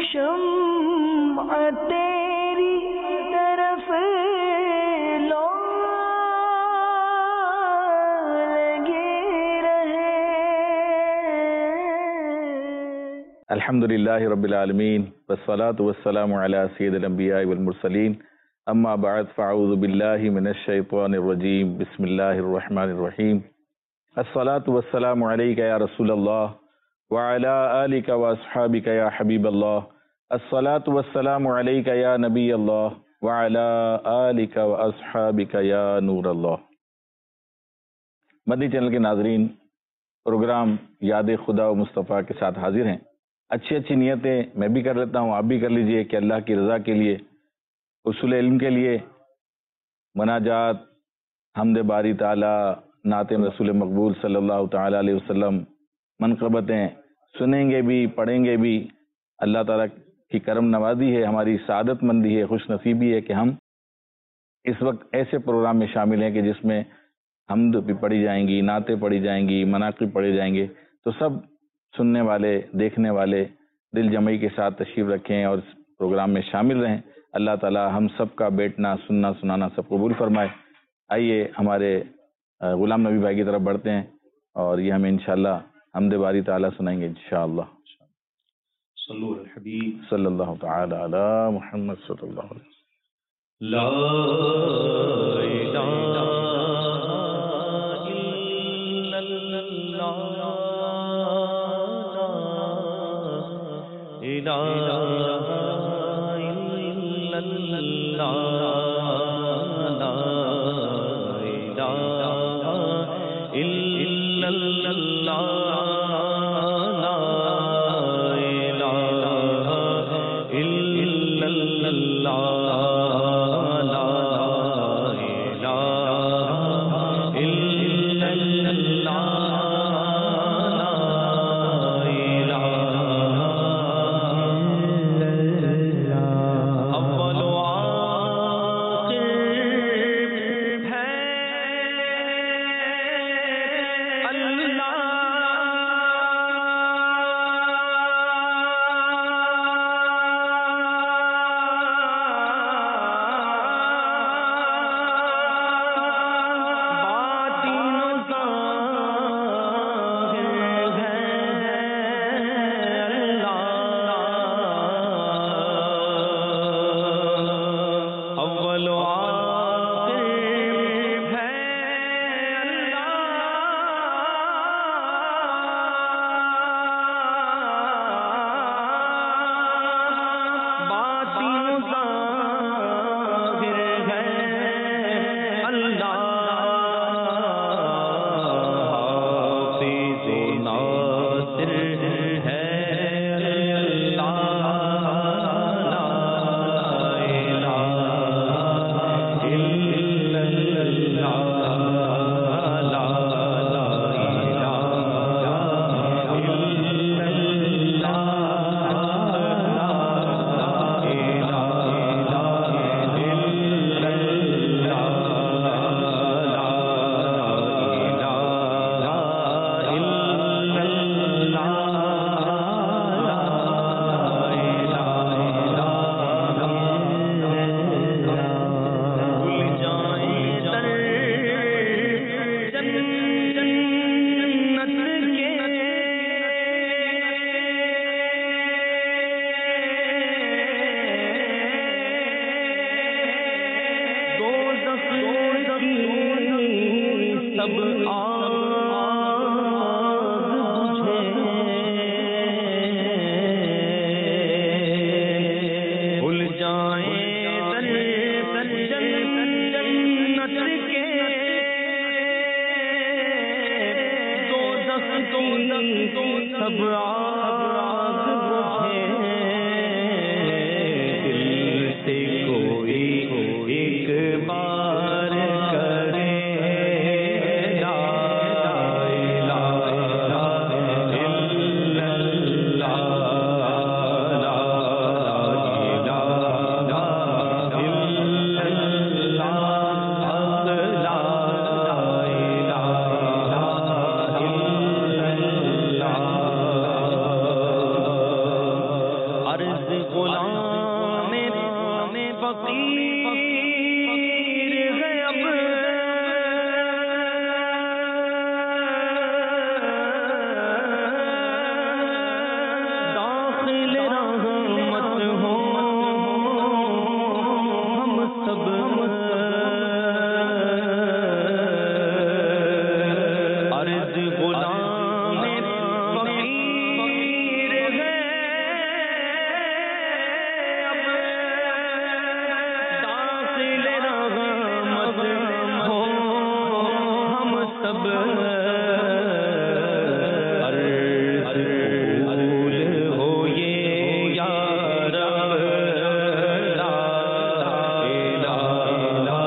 شمع تیری طرف لو لگے رہے. الحمدللہ رب العالمین والصلاة والسلام علی سید الانبیاء والمرسلین. اما بعد فاعوذ باللہ من الشیطان الرجیم. بسم اللہ الرحمن الرحیم. الصلاة والسلام علیک یا رسول اللہ وعلی آلک واصحابک یا حبیب اللہ. الصلاة والسلام علیک یا نبی اللہ وعلی آلک واصحابک یا نور اللہ. مدنی چینل کے ناظرین، پروگرام یاد خدا و مصطفیٰ کے ساتھ حاضر ہیں. اچھی نیتیں میں بھی کر لیتا ہوں، آپ بھی کر لیجئے کہ اللہ کی رضا کے لیے، اصول علم کے لیے، مناجات، حمد باری تعالی، نعت رسول مقبول صلی اللہ تعالی علیہ وسلم، منقبتیں سنیں گے بھی، پڑھیں گے بھی. اللہ تعالیٰ کی کرم نوازی ہے، ہماری سعادت مندی ہے، خوش نصیبی ہے کہ ہم اس وقت ایسے پروگرام میں شامل ہیں کہ جس میں حمد بھی پڑھی جائیں گی، نعتیں پڑھی جائیں گی، مناقب پڑھے جائیں گے. تو سب سننے والے، دیکھنے والے دل جمعی کے ساتھ تشریف رکھیں اور اس پروگرام میں شامل رہیں. اللہ تعالی ہم سب کا بیٹھنا، سننا، سنانا سب قبول فرمائے. آئیے ہمارے غلام نبی بھائی کی طرف بڑھتے ہیں اور یہ ہمیں انشاءاللہ حمد باری تعالی سنائیں گے انشاءاللہ. صلو علی الحبیب صلی اللہ تعالی علی محمد صلی اللہ علیہ وسلم. لا الہ الا غلام فقیر ہے اب داخل رحمت ہو ہم سب عرض غلام فقیر ہے اب داخل رحمت ہو ہم سب قبول ہو یہ یا رب لا الہ الا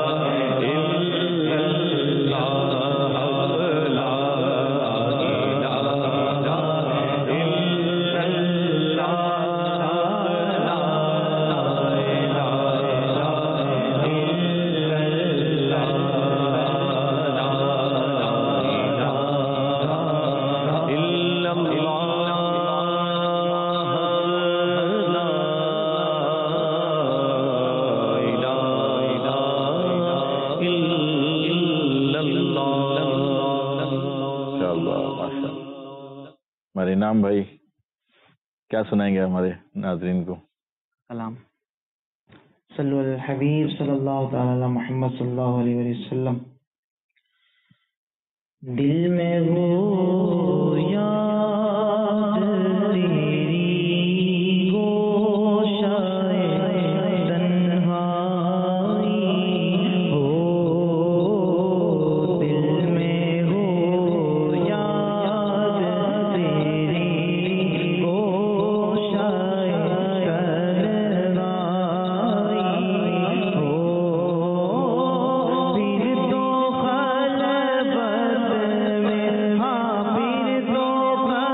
ماشاءاللہ ماشاءاللہ. ہمارے انعام بھائی کیا سنائیں گے ہمارے ناظرین کو؟ کلام صلو علی الحبیب صلی اللہ تعالی علی محمد صلی اللہ علیہ وسلم. دل میں ہو یاد تیری گوشائے تنہائی ہو، دل میں ہو یاد تیری گوشائے تنہائی ہو، پھر تو خلوت میں، ہاں پھر تو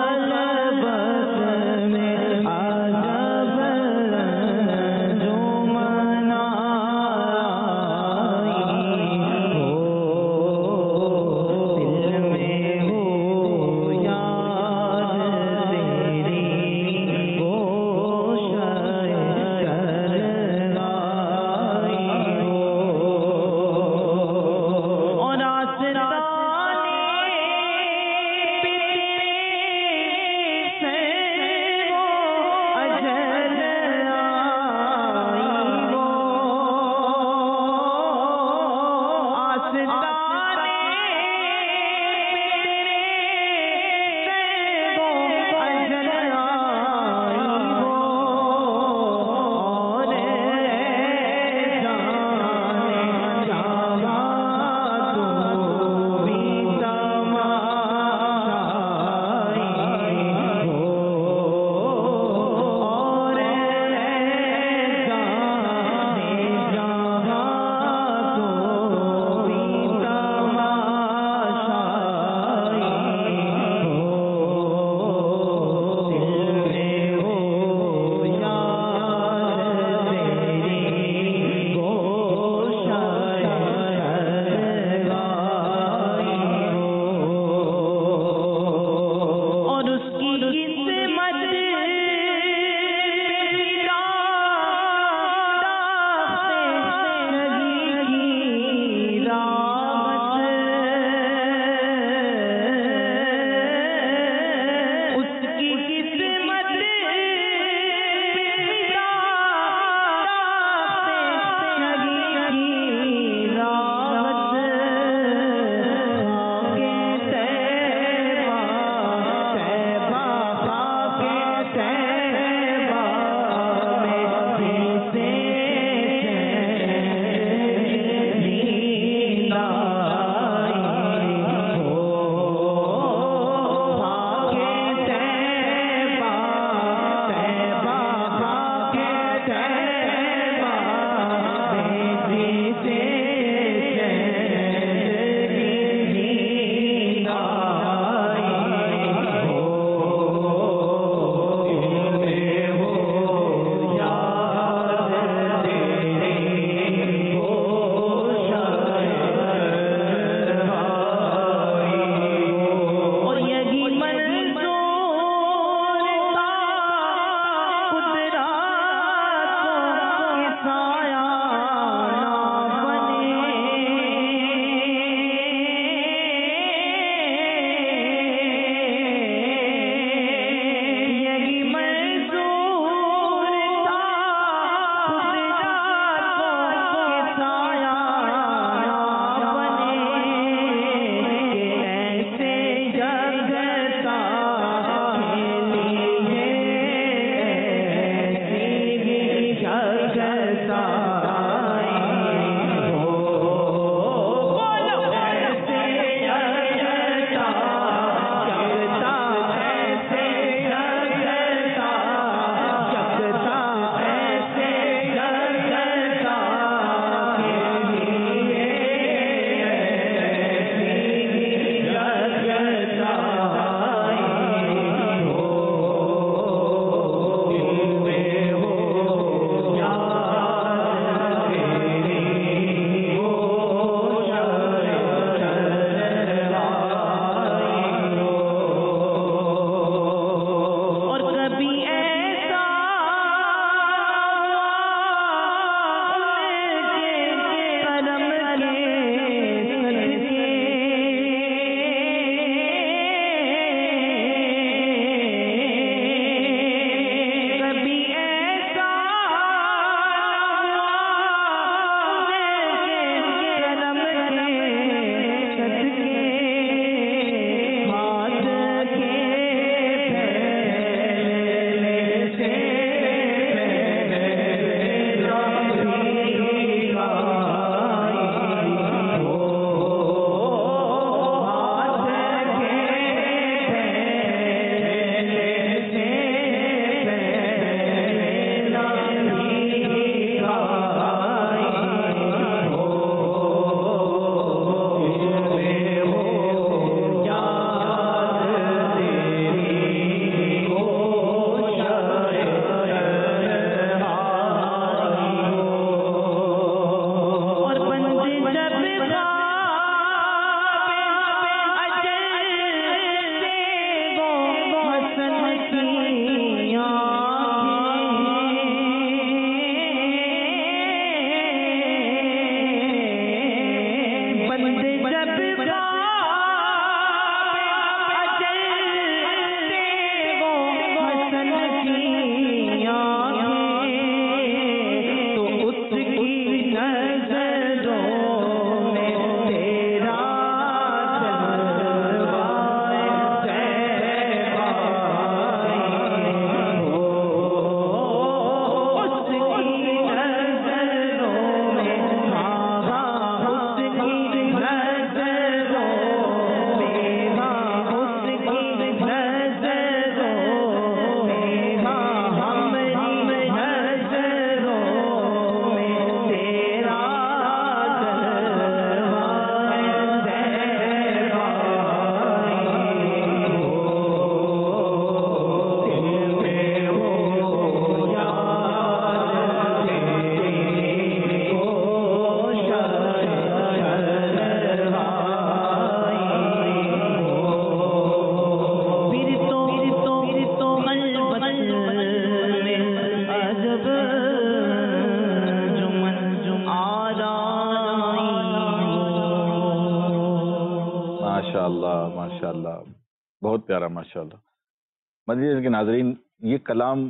بہت پیارا ماشاءاللہ. مدنی کے ناظرین، یہ کلام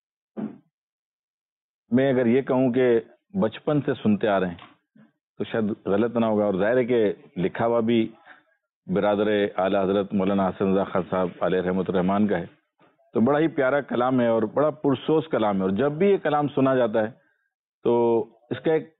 میں اگر یہ کہوں کہ بچپن سے سنتے آ رہے ہیں تو شاید غلط نہ ہوگا، اور ظاہر ہے کہ لکھا ہوا بھی برادر اعلیٰ حضرت مولانا حسن رضا خان صاحب علیہ رحمۃ الرحمان کا ہے. تو بڑا ہی پیارا کلام ہے اور بڑا پرسوز کلام ہے، اور جب بھی یہ کلام سنا جاتا ہے تو اس کا ایک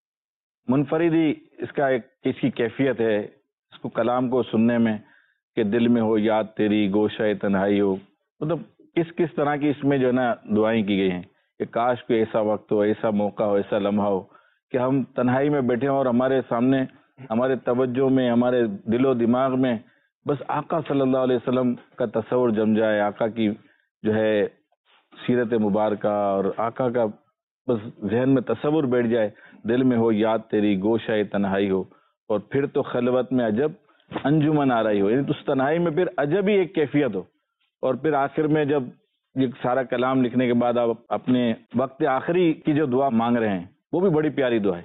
منفرد ہی اس کی کیفیت ہے اس کو کلام کو سننے میں، کہ دل میں ہو یاد تیری گوشہ تنہائی ہو. مطلب کس طرح کی اس میں جو ہے نا دعائیں کی گئی ہیں کہ کاش کوئی ایسا وقت ہو، ایسا موقع ہو، ایسا لمحہ ہو کہ ہم تنہائی میں بیٹھے ہوں اور ہمارے سامنے، ہمارے توجہ میں، ہمارے دل و دماغ میں بس آقا صلی اللہ علیہ وسلم کا تصور جم جائے، آقا کی جو ہے سیرت مبارکہ اور آقا کا بس ذہن میں تصور بیٹھ جائے. دل میں ہو یاد تیری گوشہ تنہائی ہو، اور پھر تو خلوت میں عجب انجمن آ رہی ہو. یعنی اس تنہائی میں پھر عجب ہی ایک کیفیت ہو. اور پھر آخر میں جب یہ سارا کلام لکھنے کے بعد آپ اپنے وقت آخری کی جو دعا مانگ رہے ہیں وہ بھی بڑی پیاری دعا ہے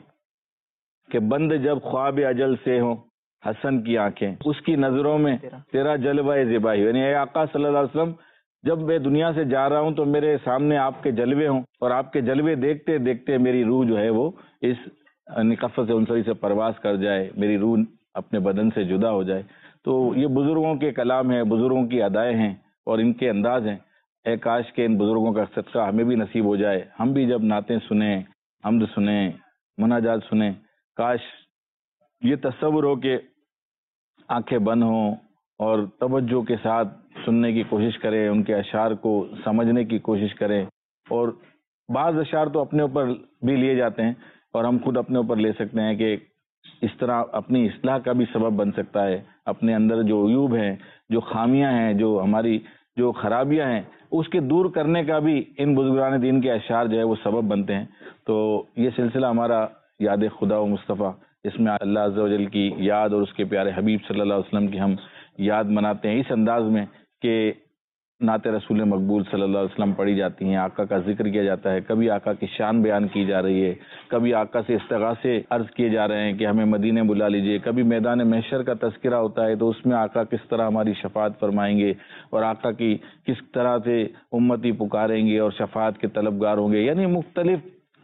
کہ بند جب خواب اجل سے ہوں حسن کی آنکھیں، اس کی نظروں میں تیرا جلوہ زیبائی. یعنی اے آقا صلی اللہ علیہ وسلم، جب میں دنیا سے جا رہا ہوں تو میرے سامنے آپ کے جلوے ہوں، اور آپ کے جلوے دیکھتے دیکھتے میری روح جو ہے وہ اس نقفت عنصری سے پرواز کر جائے، میری روح اپنے بدن سے جدا ہو جائے. تو یہ بزرگوں کے کلام ہیں، بزرگوں کی ادائیں ہیں اور ان کے انداز ہیں. اے کاش کہ ان بزرگوں کا صدقہ ہمیں بھی نصیب ہو جائے، ہم بھی جب نعتیں سنیں، حمد سنیں، مناجات سنیں، کاش یہ تصور ہو کہ آنکھیں بند ہوں اور توجہ کے ساتھ سننے کی کوشش کریں، ان کے اشعار کو سمجھنے کی کوشش کریں. اور بعض اشعار تو اپنے اوپر بھی لیے جاتے ہیں اور ہم خود اپنے اوپر لے سکتے ہیں کہ اس طرح اپنی اصلاح کا بھی سبب بن سکتا ہے. اپنے اندر جو عیوب ہیں، جو خامیاں ہیں، جو ہماری جو خرابیاں ہیں، اس کے دور کرنے کا بھی ان بزرگان دین کے اشعار جو ہے وہ سبب بنتے ہیں. تو یہ سلسلہ ہمارا یاد خدا و مصطفیٰ، اس میں اللہ عز و جل کی یاد اور اس کے پیارے حبیب صلی اللہ علیہ وسلم کی ہم یاد مناتے ہیں اس انداز میں کہ نعت رسول مقبول صلی اللہ علیہ وسلم پڑھی جاتی ہیں، آقا کا ذکر کیا جاتا ہے، کبھی آقا کی شان بیان کی جا رہی ہے، کبھی آقا سے استغاثے عرض کیے جا رہے ہیں کہ ہمیں مدینے بلا لیجئے، کبھی میدان محشر کا تذکرہ ہوتا ہے تو اس میں آقا کس طرح ہماری شفاعت فرمائیں گے اور آقا کی کس طرح سے امتی پکاریں گے اور شفاعت کے طلبگار ہوں گے. یعنی مختلف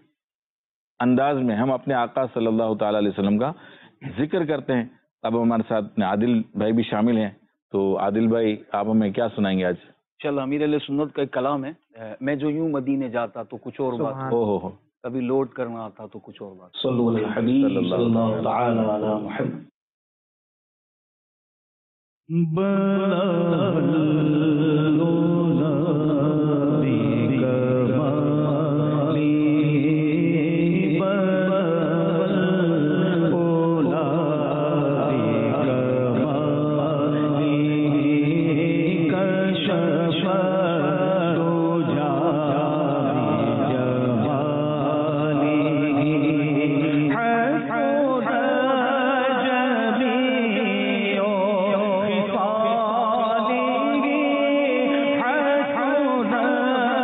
انداز میں ہم اپنے آقا صلی اللہ تعالی علیہ وسلم کا ذکر کرتے ہیں. اب ہمارے ساتھ عادل بھائی بھی شامل ہیں، تو عادل بھائی آپ ہمیں کیا سنائیں گے آج؟ انشاءاللہ امیر علیہ سنت کا ایک کلام ہے، میں جو یوں مدینے جاتا تو کچھ اور بات، ہو کبھی لوٹ کرنا آتا تو کچھ اور بات. صلو علی الحبیب صلی اللہ تعالی علی محمد. خصال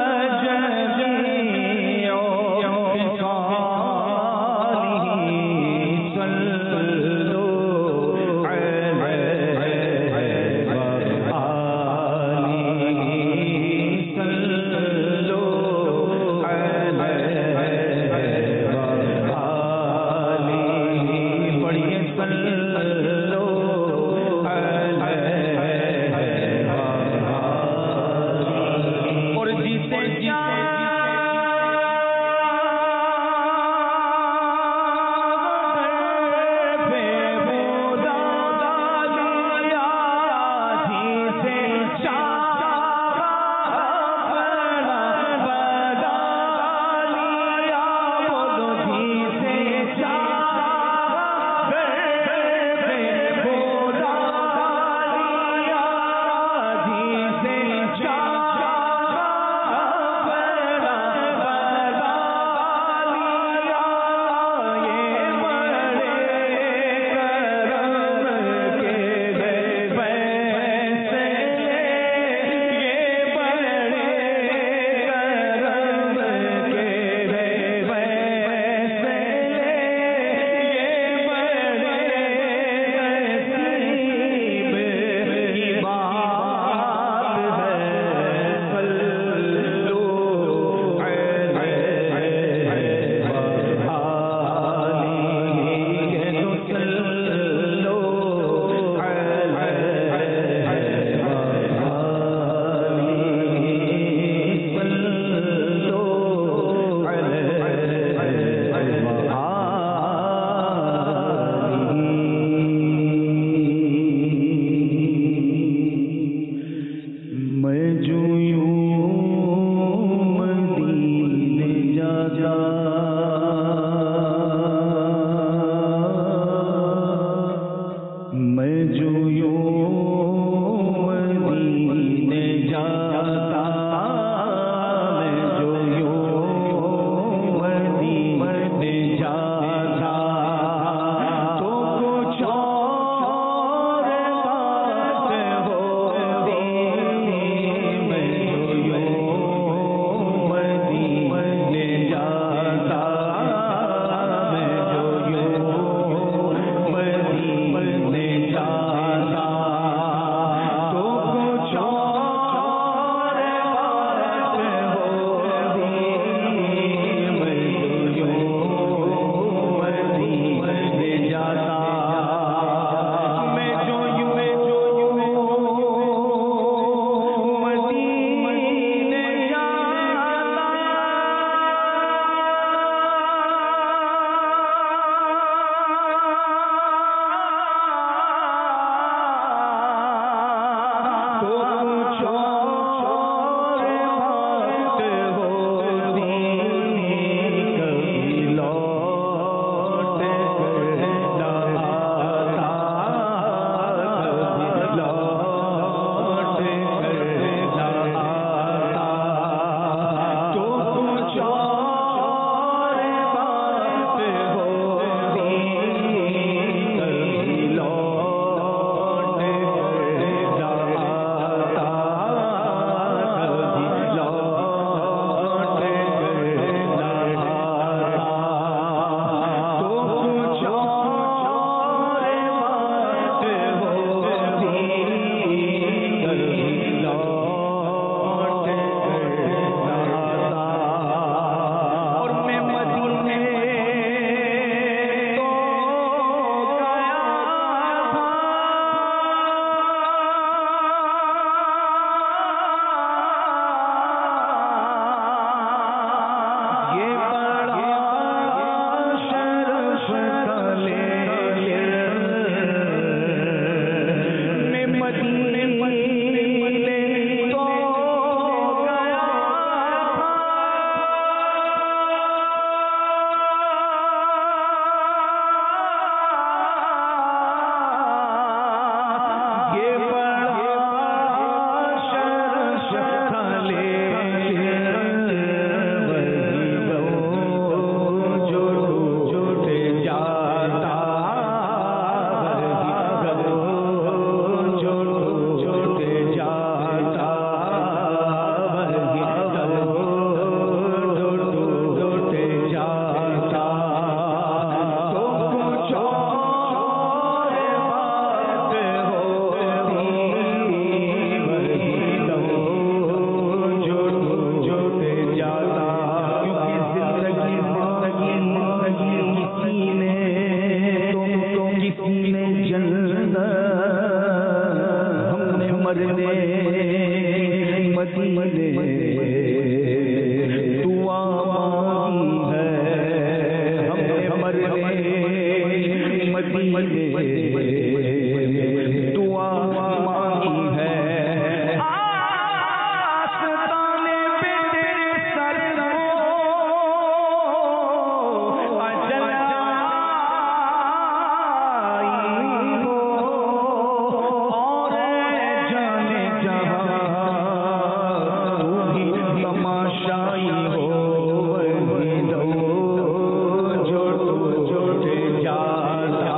تماشائی ہو وہی دو جو ٹوٹ جاتا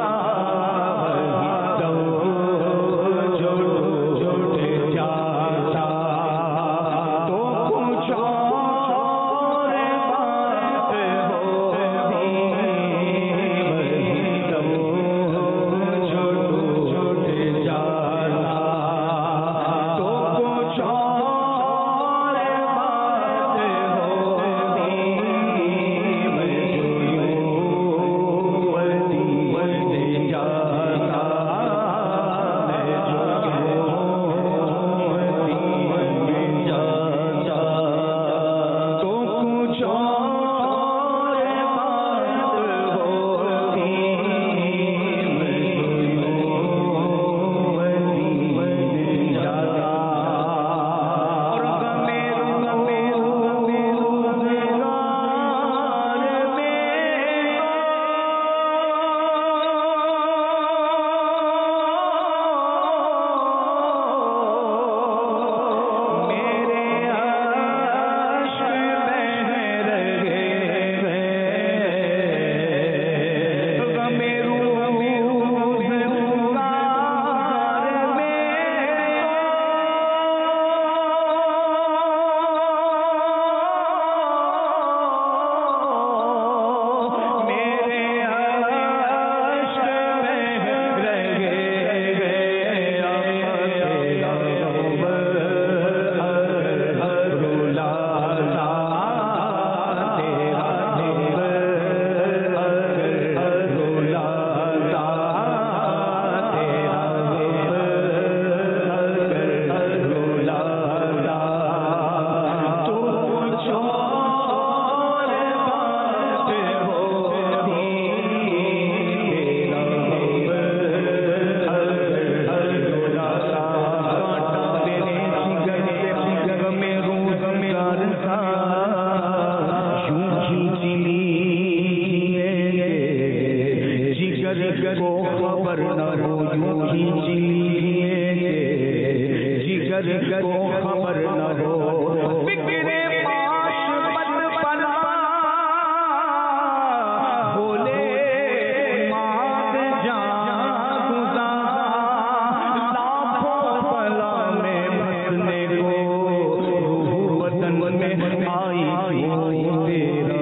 وہی دو جو ٹوٹ جاتا تو کچھ اور بات ہوتی وہی دو جو ٹوٹ جاتا تو کچھ اور بات ہوتی میں جو یوں ودی جاتا میں جو ودی جاتا تو کچھ اور بات ہوتی میں جو یوں ودی جاتا اور غمِ روزگار میرے عشق بہہ رہے غمِ روزگار میرے عشق بہہ رہے جگر کو خبر نہ ہو یوں کھینچ لیے جگر کو خبر نہ ہو فکرے پاش بد بنا بولے مات جان گزار لاکھوں بلا میں بسنے کو روح وطن میں آئی تیرا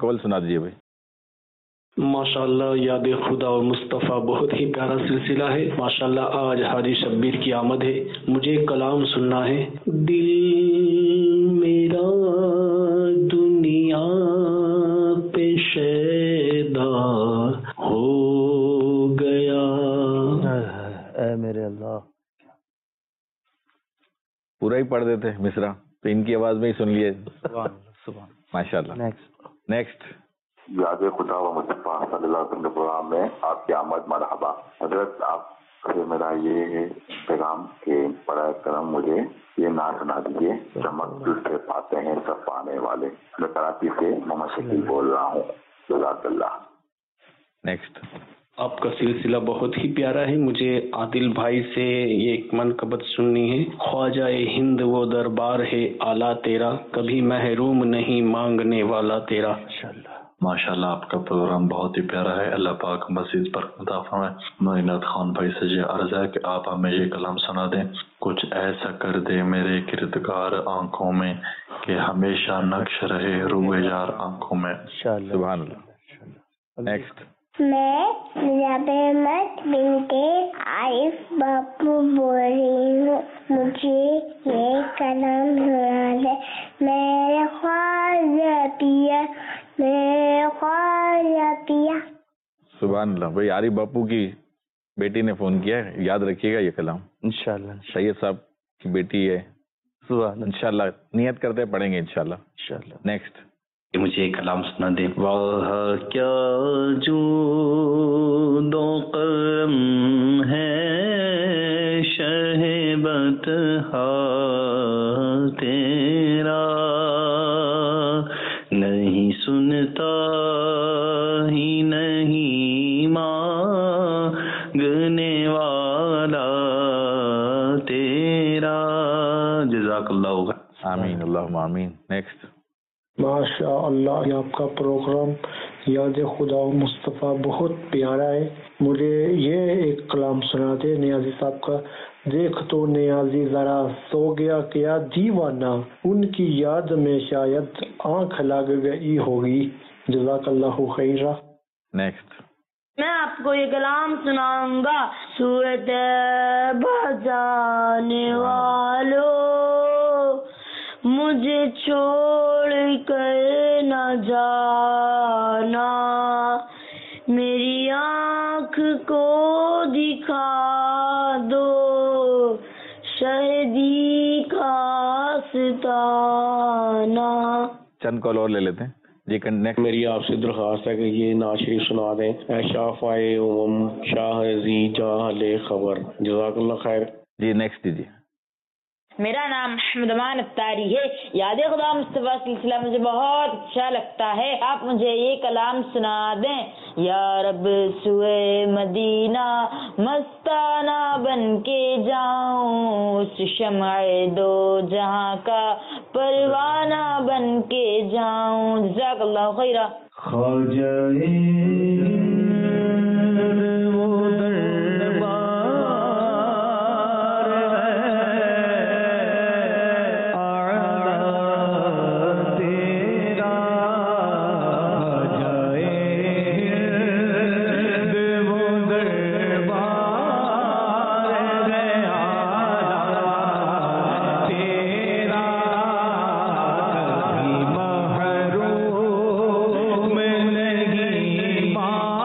قول سنا دیجیے بھائی. ماشاءاللہ یاد خدا اور مصطفیٰ بہت ہی پیارا سلسلہ ہے. ماشاءاللہ آج حاجی شبیر کی آمد ہے. مجھے کلام سننا ہے. دل میرا دنیا پہ شیدا ہو گیا. اے میرے اللہ. پورا ہی پڑھ دیتے مصرع تو ان کی آواز میں ہی سن لیے. سبحان. ماشاء اللہ. نیکسٹ. یاد خدا و مصطفیٰ صلی اللہ علیہ وسلم کے پروگرام میں آپ کی آمد مرحبا. حضرت آپ سے میرا یہ پیغام کہ برائے کرم مجھے یہ نعت سنا دیجیے. چمک سے پاتے ہیں سب پانے والے. میں کراچی سے محمد شکیل بول رہا ہوں. جزاک اللہ. نیکسٹ. آپ کا سلسلہ بہت ہی پیارا ہے. مجھے عادل بھائی سے یہ ایک منقبت سننی ہے. خواجہ ہند وہ دربار ہے اعلیٰ تیرا, کبھی محروم نہیں مانگنے والا تیرا. ماشاءاللہ آپ کا پروگرام بہت ہی پیارا ہے. اللہ پاک مزید برکت عطا فرمائے. معینات خان بھائی سے یہ عرض ہے کہ آپ ہمیں یہ کلام سنا دیں. کچھ ایسا کر دے میرے کردگار آنکھوں میں کہ ہمیشہ نقش رہے روئے یار آنکھوں میں. سبحان اللہ. نیکسٹ. میں رب احمد بنت عارف باپو بول رہی ہوں. مجھے یہ کلام سنا دے. میرے خواجہ پیا, میرے خواجہ پیا. سبحان اللہ. بھائی عارف باپو کی بیٹی نے فون کیا ہے, یاد رکھیے گا یہ کلام. انشاءاللہ. سید صاحب کی بیٹی ہے. سبحان. انشاءاللہ نیت کرتے پڑھیں گے انشاءاللہ. انشاءاللہ. نیکسٹ. مجھے کلام سنا دیں. واہ کیا جو دو کرم ہے شہ بطحا تیرا, نہیں سنتا ہی نہیں مانگنے والا تیرا. جزاک اللہ. آمین اللہم آمین. نیکسٹ. ماشاء اللہ آپ کا پروگرام یاد خدا و مصطفیٰ بہت پیارا ہے. مجھے یہ ایک کلام سنا دے نیازی صاحب کا. دیکھ تو نیازی ذرا سو گیا کیا دیوانہ, ان کی یاد میں شاید آنکھ لگ گئی ہوگی. جزاک اللہ خیرہ. نیکسٹ. میں آپ کو یہ کلام سناؤں گا. سورت بجانے والوں مجھے چھوڑ کر نہ جانا, میری آنکھ کو دکھا دو شہدی کا آستانہ. چند کال اور لے لیتے ہیں جی. نیکسٹ. میری آپ سے درخواست ہے کہ یہ نعت شریف سنا دیں. اے شافعِ شاہ زی جاہل خبر. جزاک اللہ خیر. جی نیکسٹ دیجیے. میرا نام محمد امان اتاری ہے. یاد خدا مصطفیٰ سلسلہ مجھے بہت اچھا لگتا ہے. آپ مجھے یہ کلام سنا دیں. یا رب سوئے مدینہ مستانہ بن کے جاؤں, اس شمع دو جہاں کا پروانہ بن کے جاؤں. جزاک اللہ خیرہ. خواجہ ماں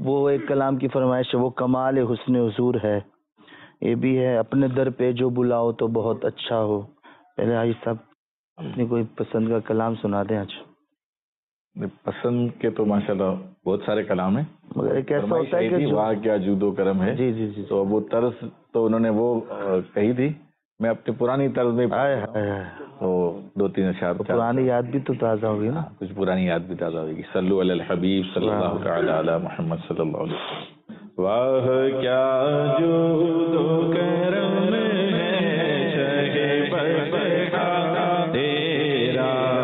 وہ ایک کلام کی فرمائش ہے، وہ کمال حسن حضور ہے. یہ بھی ہے اپنے در پہ جو بلاؤ تو بہت اچھا ہو. پہلے آئی صاحب اپنی کوئی پسند کا کلام سنا دیں. آج پسند کے تو ماشاءاللہ بہت سارے کلام ہیں، مگر ایک ایسا ہوتا ہے کہ واہ کیا جود و کرم ہے. جی جی جی تو وہ طرز تو انہوں نے وہ کہی تھی، میں اپنی پرانی طرز میں تو 2-3 اشعار پرانی یاد بھی تو تازہ ہوگی نا. کچھ پرانی یاد بھی تازہ ہوگی. صلو علی الحبیب صلی اللہ تعالی علی محمد صلی اللہ علیہ وسلم. واہ کیا جود و کرم ہے شہ بخا تیرا،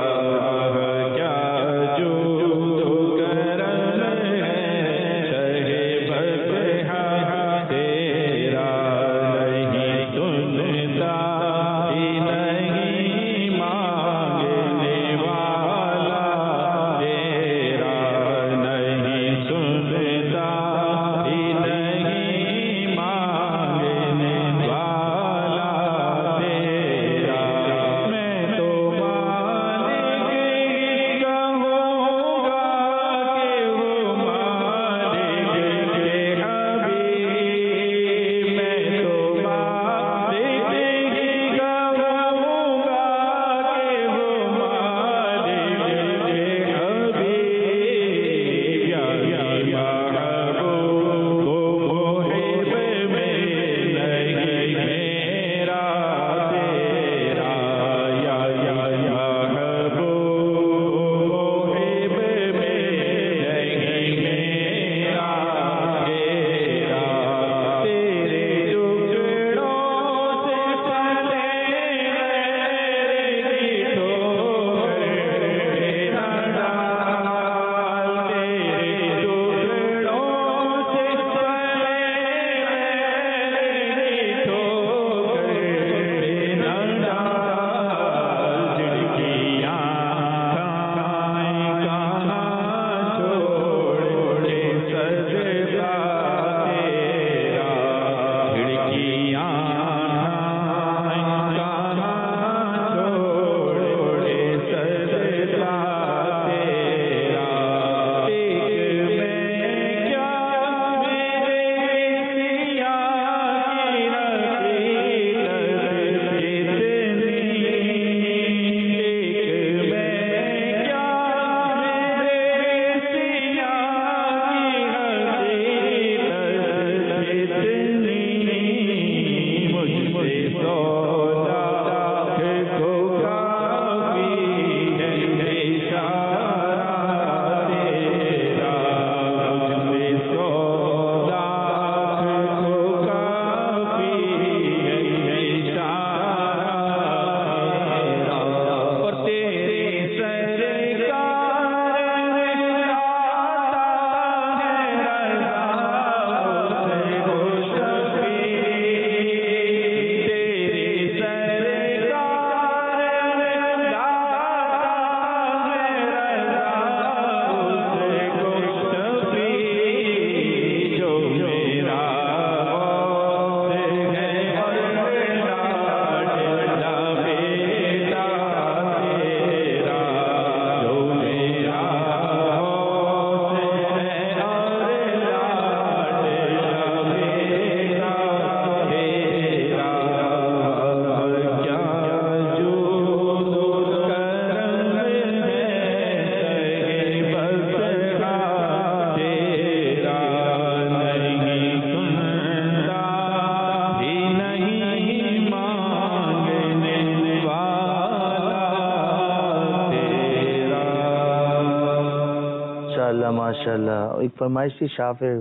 ماشاء اللہ. ایک فرمائش تھی شاف ہے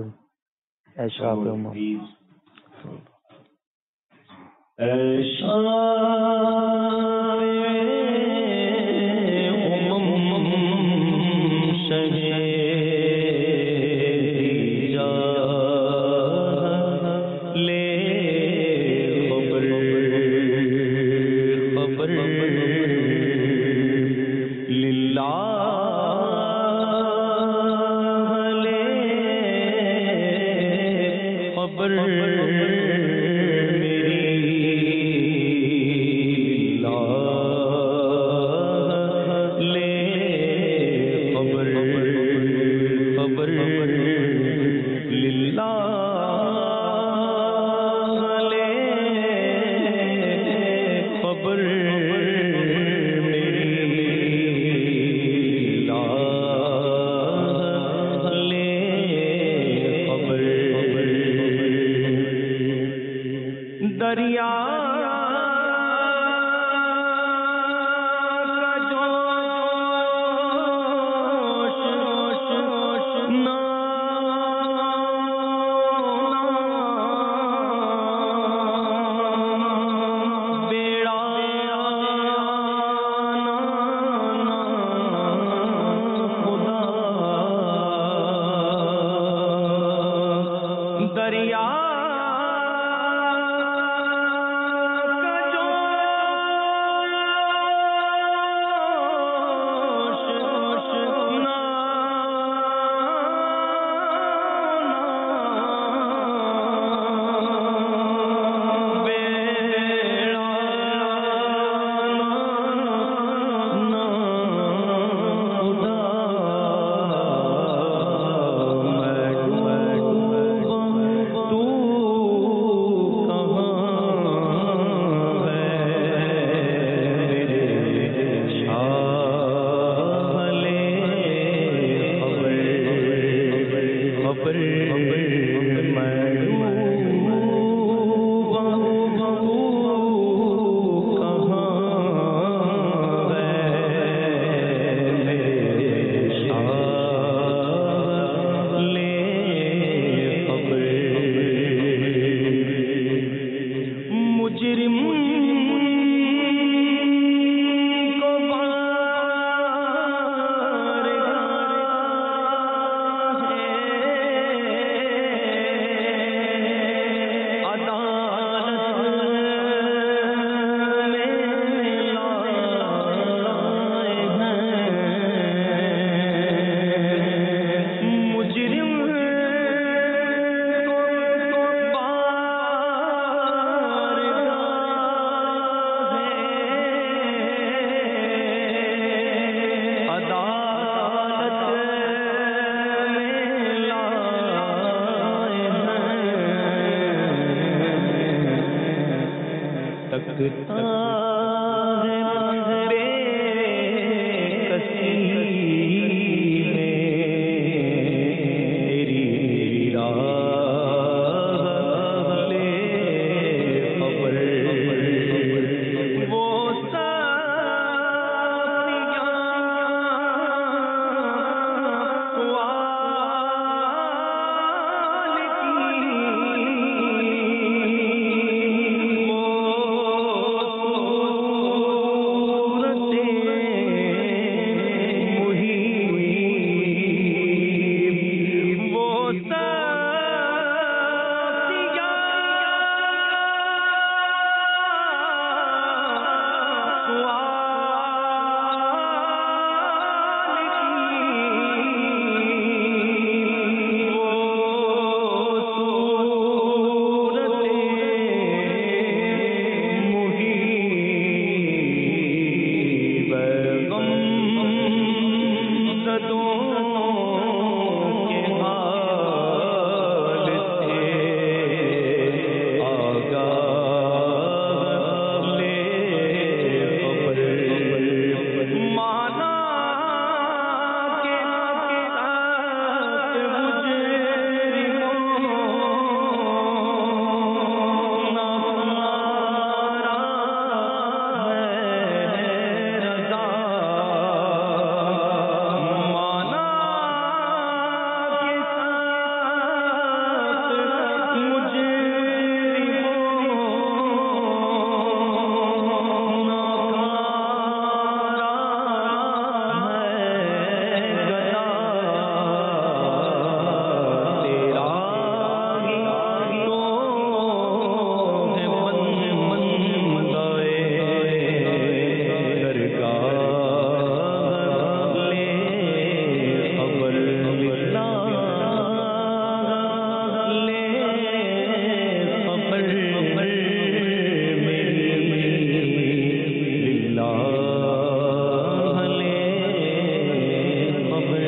دریا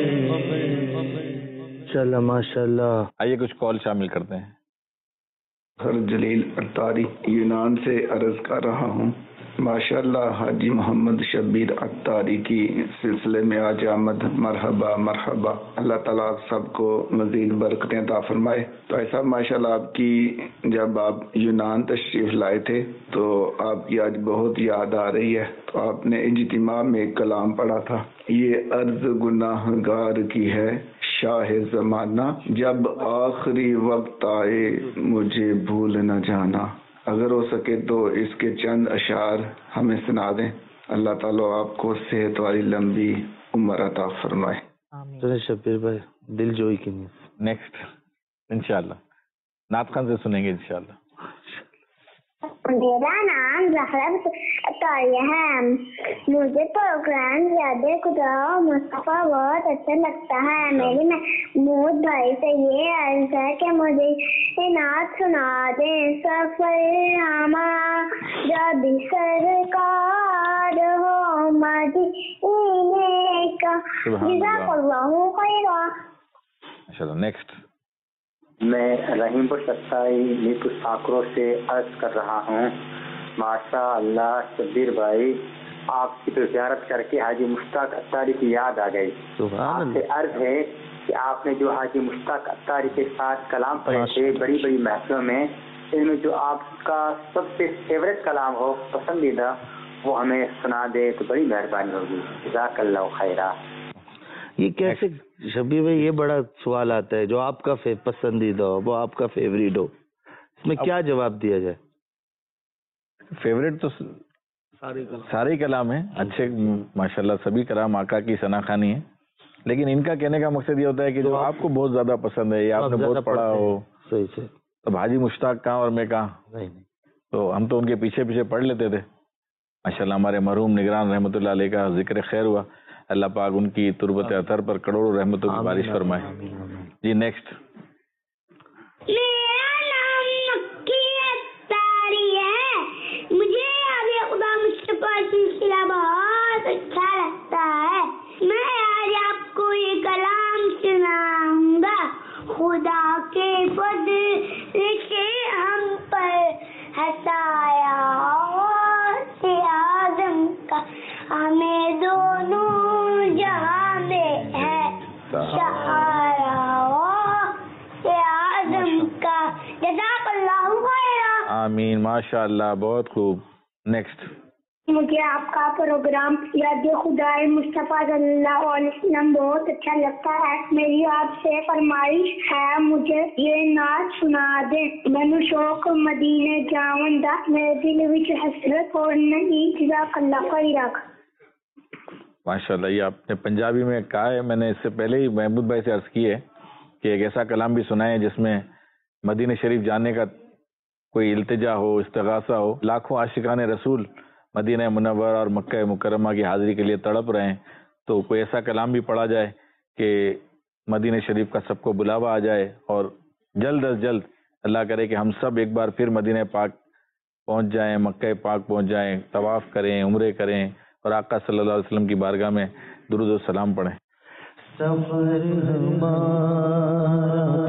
ماشاء اللہ. آئیے کچھ کال شامل کرتے ہیں. سر جلیل اتاری یونان سے عرض کر رہا ہوں. ماشاءاللہ حاجی محمد شبیر اتاری کی سلسلے میں آج آمد. مرحبا مرحبا. اللہ تعالیٰ سب کو مزید برکتیں عطا فرمائے. تو ایسا ماشاءاللہ آپ کی جب آپ یونان تشریف لائے تھے تو آپ کی آج بہت یاد آ رہی ہے. تو آپ نے اجتماع میں ایک کلام پڑھا تھا, یہ عرض گناہ گار کی ہے شاہ زمانہ, جب آخری وقت آئے مجھے بھول نہ جانا. اگر ہو سکے تو اس کے چند اشعار ہمیں سنا دیں. اللہ تعالیٰ آپ کو صحت والی لمبی عمر عطا فرمائے. چلے شبیر بھائی دل جوئی کی نیت. نیکسٹ انشاءاللہ نعت خان سے سنیں گے انشاءاللہ. میرا نام زہرا اتاری ہے. مجھے پروگرام یاد خدا مصطفیٰ بہت اچھا لگتا ہے. میری محمود بھائی سے یہ عرض ہے کہ مجھے نعت سنا دیں. سفر ہمارا سرکار ہو مدینے کا. جزاک اللہ خیرا. انشاءاللہ نیکسٹ. میں رحیم پور ستائی نیپور ساکرو سے عرض کر رہا ہوں. ماشاء اللہ شبیر بھائی آپ کی تو زیارت کر کے حاجی مشتاق اتاری کی یاد آ گئی. آپ سے عرض ہے کہ آپ نے جو حاجی مشتاق اتاری کے ساتھ کلام پڑھے تھے بڑی بڑی محفلوں میں, ان میں جو آپ کا سب سے فیوریٹ کلام ہو پسندیدہ وہ ہمیں سنا دے تو بڑی مہربانی ہوگی. جزاک اللہ خیرہ. یہ کیسے شبیر بھائی, یہ بڑا سوال آتا ہے جو آپ کا پسندیدہ ہو وہ آپ کا فیوریٹ ہو, اس میں کیا جواب دیا جائے؟ فیوریٹ تو سارے کلام ہیں اچھے ماشاءاللہ, سبھی کلام آقا کی ثنا خوانی ہے. لیکن ان کا کہنے کا مقصد یہ ہوتا ہے کہ جو آپ کو بہت زیادہ پسند ہے یا آپ نے بہت پڑھا ہو. صحیح سے. تو حاجی مشتاق کہاں اور میں کہاں, تو ہم تو ان کے پیچھے پیچھے پڑھ لیتے تھے. ماشاءاللہ ہمارے مرحوم نگران رحمۃ اللہ علیہ کا ذکر خیر ہوا. اللہ پاک ان کی تربت اثر پر کروڑوں رحمتوں کی بارش فرمائے. جی نیکسٹ. میرا نام مکی اتاری ہے. مجھے یاد خدا مصطفیٰ سلسلہ بہت اچھا لگتا ہے. میں آج آپ کو یہ کلام سناؤں گا. خدا کے فضل سے ہم پر ہٹایا اعظم کا, ہمیں دونوں جہاں میں ہے سہارا اعظم کا. جزاک اللہ خیرا. آمین. ماشاء اللہ بہت خوب. نیکسٹ. مجھے آپ کا پروگرام یاد خدا مصطفیٰ صلی اللہ علیہ وسلم بہت اچھا لگتا ہے. میری آپ سے فرمائش ہے مجھے یہ نعت سنا دیں. مینو شوق مدینے جاون دا, میرے دل وچ حسرت اور نہیں. جزاک اللہ خیرا. ماشاءاللہ یہ آپ نے پنجابی میں کہا ہے. میں نے اس سے پہلے ہی محمود بھائی سے عرض کی ہے کہ ایک ایسا کلام بھی سنا ہے جس میں مدینہ شریف جانے کا کوئی التجا ہو, استغاثہ ہو. لاکھوں عاشقان رسول مدینہ منورہ اور مکہ مکرمہ کی حاضری کے لیے تڑپ رہے ہیں, تو کوئی ایسا کلام بھی پڑھا جائے کہ مدینہ شریف کا سب کو بلاوا آ جائے اور جلد از جلد اللہ کرے کہ ہم سب ایک بار پھر مدینہ پاک پہنچ جائیں, مکہ پاک پہنچ جائیں, طواف کریں, عمرے کریں اور آقا صلی اللہ علیہ وسلم کی بارگاہ میں درود و سلام پڑھیں. سفر ہمارا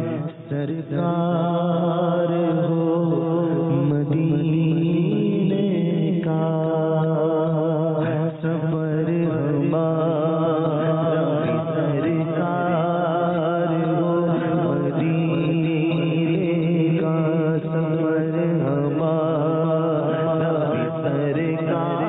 سرکار ہو مدینے کا. سفر ہمارا سرکار ہو مدینے کا. سفر ہمارا سرکار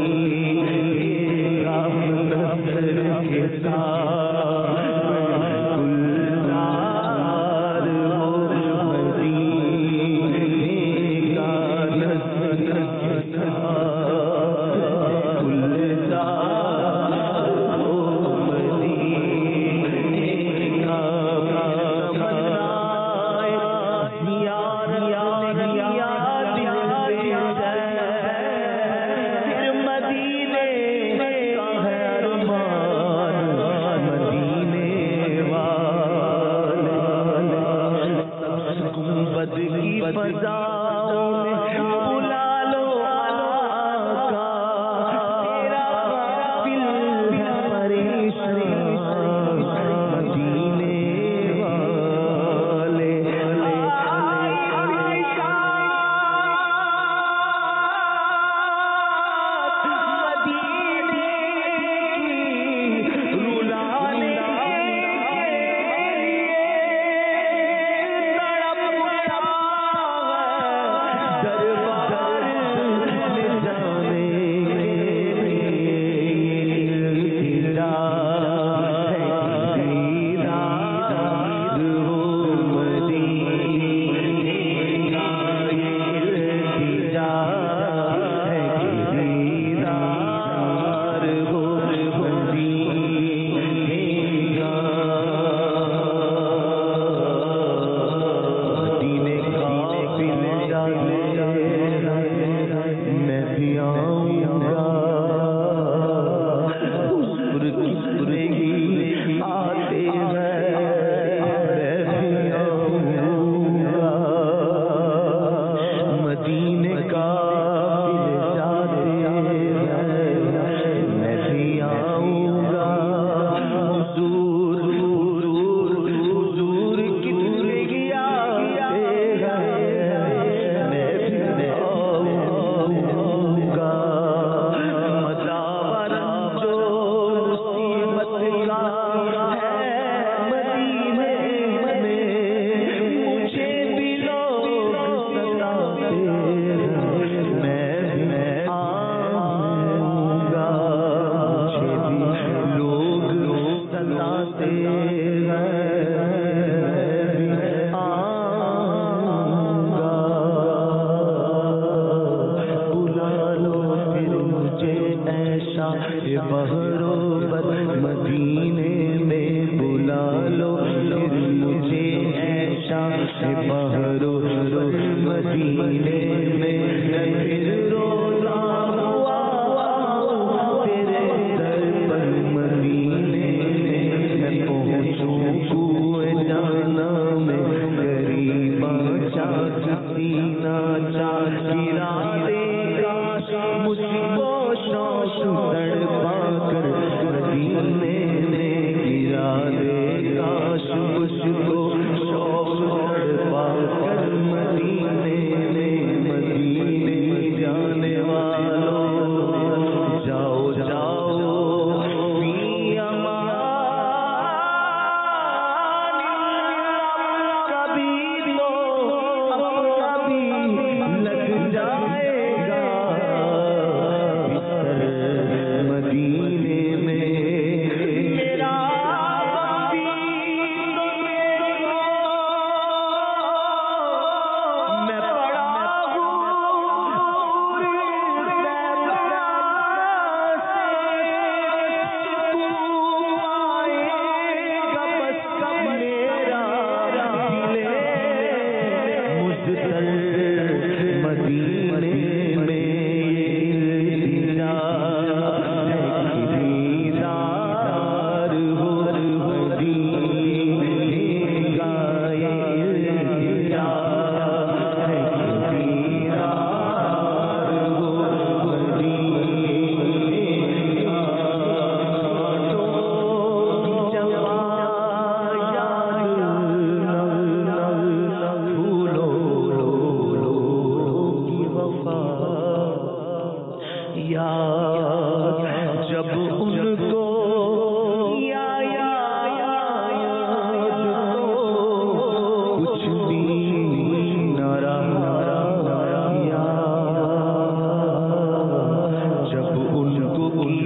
پا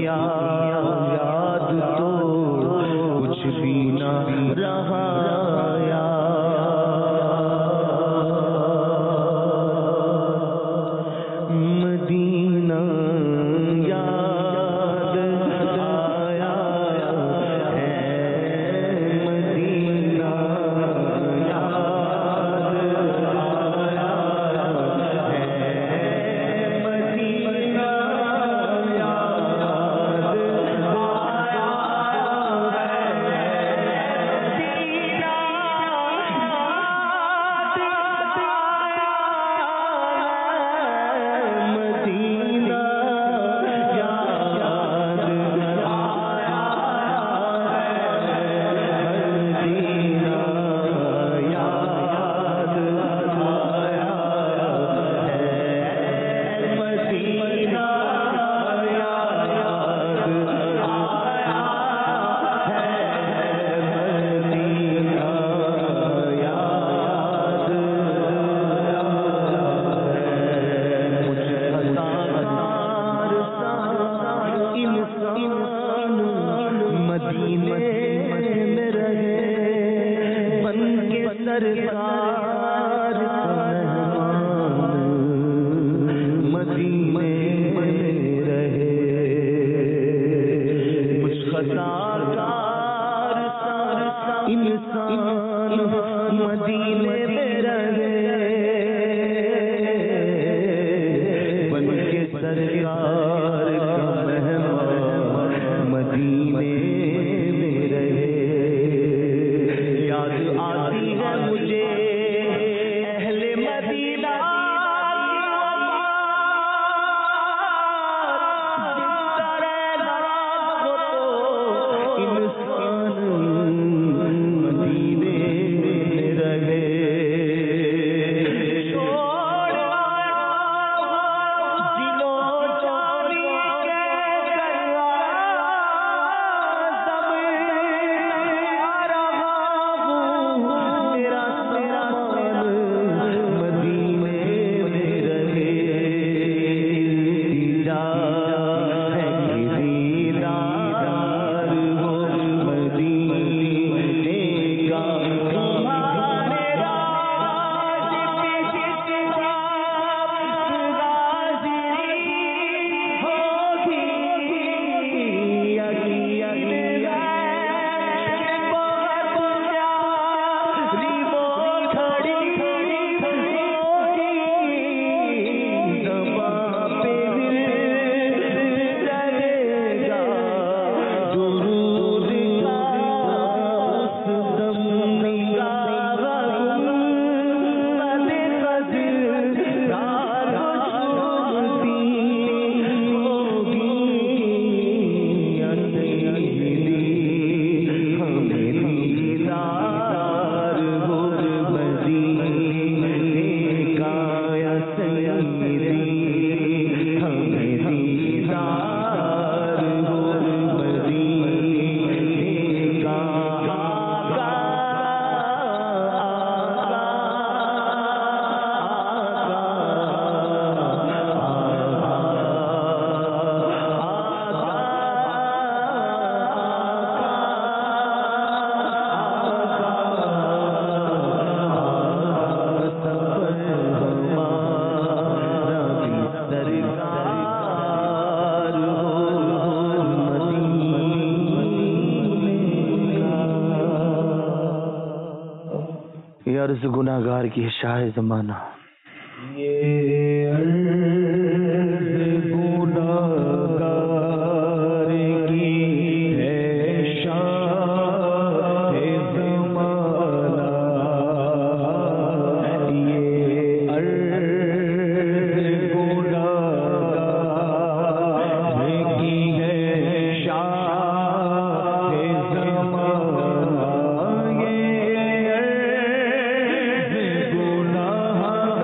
یاد تو کچھ بھی نہ رہا مدینہ یاد آیا ہے مدینہ عرض گناہگار کی شاہ زمانہ گناہ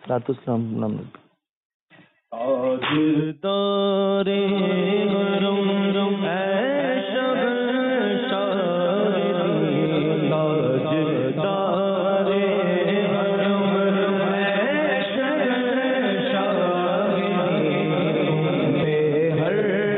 صلاۃ السلام نام تاجدارے حرم اے شہنشاہ تاجدارے حرم اے شہنشاہ بے ہر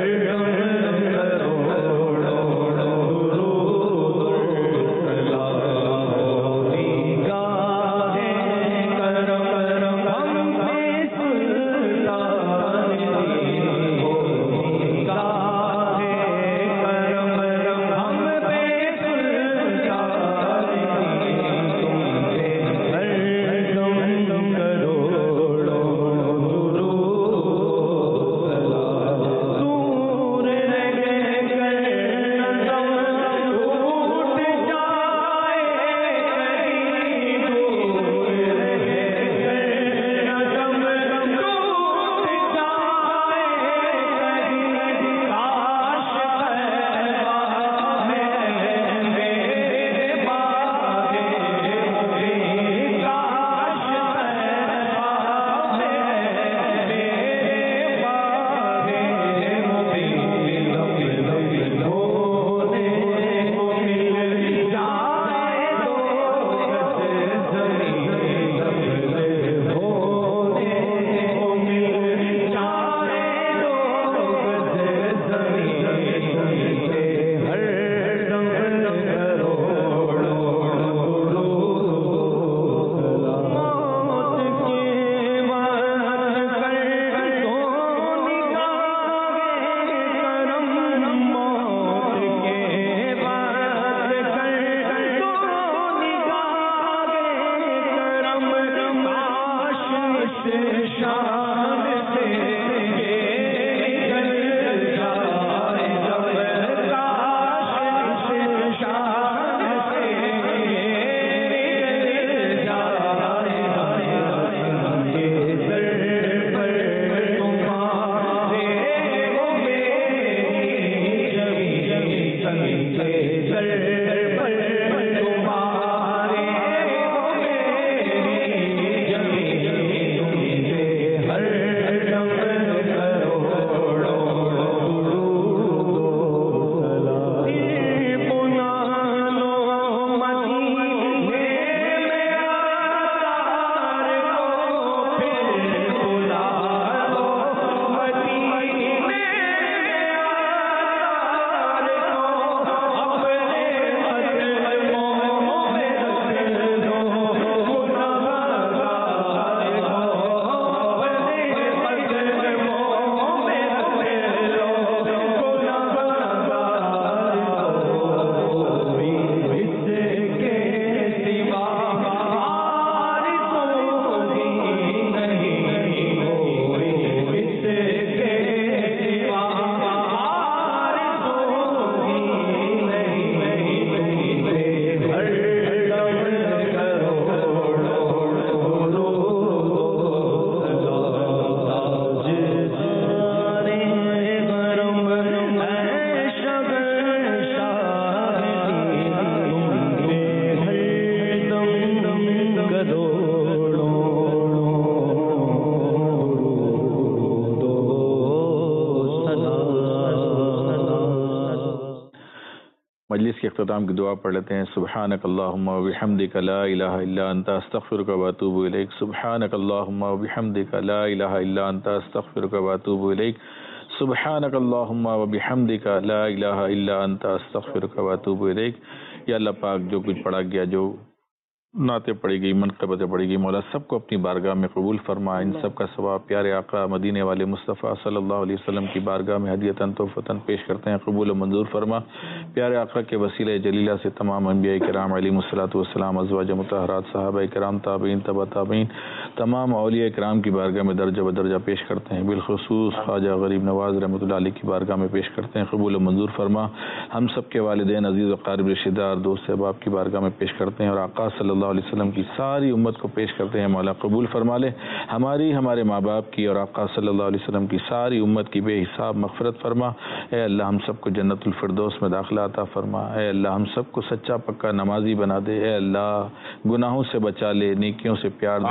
مجلس کے اختتام کی دعا پڑھ لیتے ہیں. سبحانک اللہم و بحمدک لا الہ الا انت استغفرک و اتوب الیک. سبحانک اللہم و بحمدک لا الہ الا انت استغفرک و اتوب الیک. سبحانک اللہم و بحمدک لا الہ الا انت استغفرک و اتوب الیک. یا اللہ پاک جو کچھ پڑھا گیا، جو نعتیں پڑھی گئی، منقبتیں پڑھی گئی، مولا سب کو اپنی بارگاہ میں قبول فرما. ان سب کا ثواب پیارے آقا مدینے والے مصطفیٰ صلی اللہ علیہ وسلم کی بارگاہ میں ہدیتاً تحفتاً پیش کرتے ہیں. قبول و منظور فرما. پیارے آقا کے وسیلہ جلیلہ سے تمام انبیاء کرام علیہم الصلوۃ والسلام، ازواج مطہرات، صحابہ کرام، تابعین، تبع تابعین، تمام اولیاء کرام کی بارگاہ میں درجہ بدرجہ پیش کرتے ہیں. بالخصوص خواجہ غریب نواز رحمۃ اللہ علیہ کی بارگاہ میں پیش کرتے ہیں. قبول و منظور فرما. ہم سب کے والدین عزیز و قارب رشتہ دار، دوست احباب کی بارگاہ میں پیش کرتے ہیں، اور آقا صلی اللہ علیہ وسلم کی ساری امت کو پیش کرتے ہیں. مولا قبول فرما لے. ہماری، ہمارے ماں باپ کی اور آقا صلی اللہ علیہ وسلم کی ساری امت کی بے حساب مغفرت فرما. اے اللہ ہم سب کو جنت الفردوس میں داخلہ عطا فرما. اے اللہ ہم سب کو سچا پکا نمازی بنا دے. اے اللہ گناہوں سے بچا لے، نیکیوں سے پیار دے دے، نیک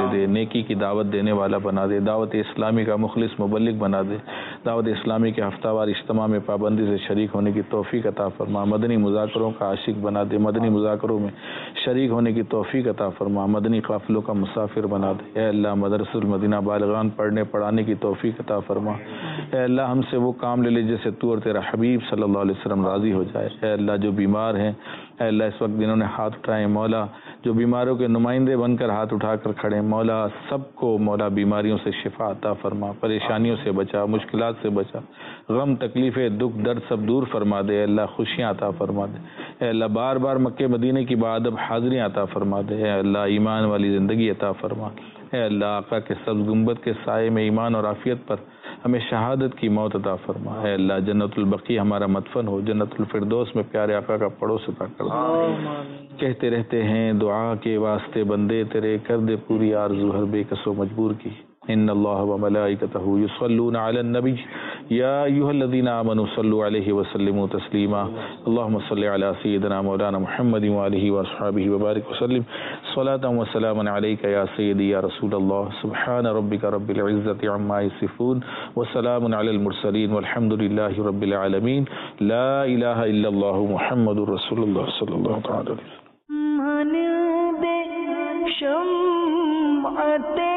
نیکی کی دعوت دینے والا بنا دے، دعوت اسلامی کا مخلص مبلغ بنا دے، دعوت اسلامی کے ہفتہ وار اجتماع میں پابندی سے شریک ہونے کی توفیق عطا فرما، مدنی مذاکروں کا عاشق بنا دے، مدنی مذاکروں میں شریک ہونے کی توفیق عطا فرما، مدنی قافلوں کا مسافر بنا دے۔ اے اللہ مدرسۃ المدینہ بالغان پڑھنے پڑھانے کی توفیق عطا فرما۔ اے اللہ ہم سے وہ کام لے لے جیسے تو اور تیرا حبیب صلی اللہ علیہ وسلم راضی ہو جائے۔ اے اللہ جو بیمار ہیں، اے اللہ اس وقت جنہوں نے ہاتھ اٹھائے مولا، جو بیماروں کے نمائندے بن کر ہاتھ اٹھا کر کھڑے، مولا سب کو مولا بیماریوں سے شفا عطا فرما، پریشانیوں سے بچا، مشکلات سے بچا، غم تکلیفیں دکھ درد سب دور فرما دے۔ اے اللہ خوشیاں عطا فرما دے۔ اے اللہ بار بار مکہ مدینے کی باادب حاضریاں عطا فرما دے۔ اے اللہ ایمان والی زندگی عطا فرما۔ اے اللہ آقا کے سبز گنبد کے سائے میں ایمان اور عافیت پر ہمیں شہادت کی موت عطا فرما۔ اے اللہ جنت البقیع ہمارا مدفن ہو، جنت الفردوس میں پیارے آقا کا پڑوس عطا کر دے۔ کہتے رہتے ہیں دعا کے واسطے بندے تیرے، کر دے پوری آرزو ہر بے کس و مجبور کی۔ ان اللہ وملائکتہ یصلون علی النبی یا ایھا الذین آمنوا صلوا علیہ وسلموا تسلیما۔ اللهم صل علی سیدنا مولانا محمد وآلہ واصحابہ وبارک وسلم صلاۃ وسلاما علیک یا سیدی یا رسول اللہ۔ سبحان ربک رب العزۃ عما یصفون وسلام علی المرسلین والحمد للہ رب العالمین۔ لا الہ الا اللہ محمد رسول اللہ صلی اللہ تعالی علیہ وسلم۔